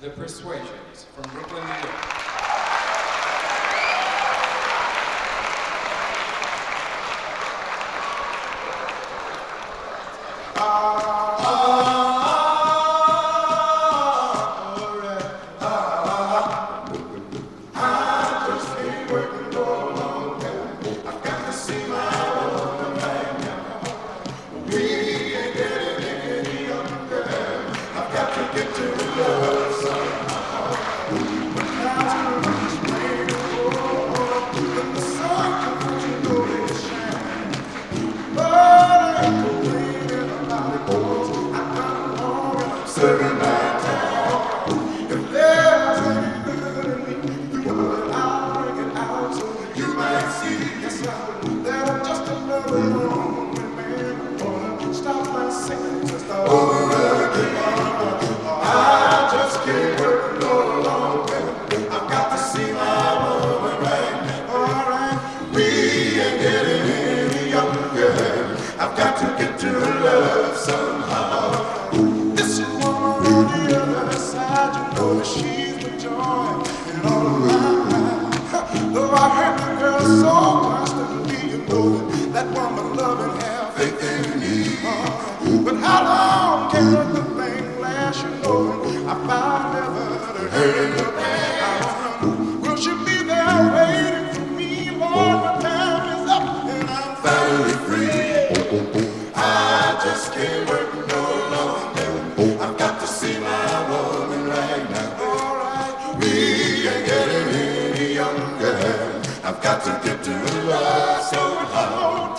The Persuasions from Brooklyn, New York. Serving my town. If there's any good in me, I'll bring it out so that you might see. Yes, that I'm just another lonely man. Gonna stop my singing just over again. I just can't work no longer. I've got to see my woman right now. All right, we ain't getting any younger. I've got to get to love somehow. This woman on the other side, you know that she's the joy in all of my life. Though I hurt the girl so constantly, you know that woman loving have faith in me. But how long can the thing last? You know I found never to hurt in the past. Will she be there waiting for me? Lord, my time is up and I'm finally free. I just can't work no longer. I've got to see my woman right now. All right, we ain't getting any younger. I've got to get to love somehow.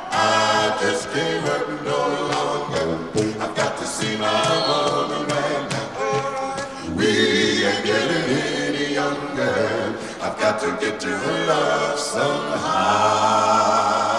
I just can't work no longer. I've got to see my woman right now. All right, we ain't getting any younger. I've got to get to love somehow.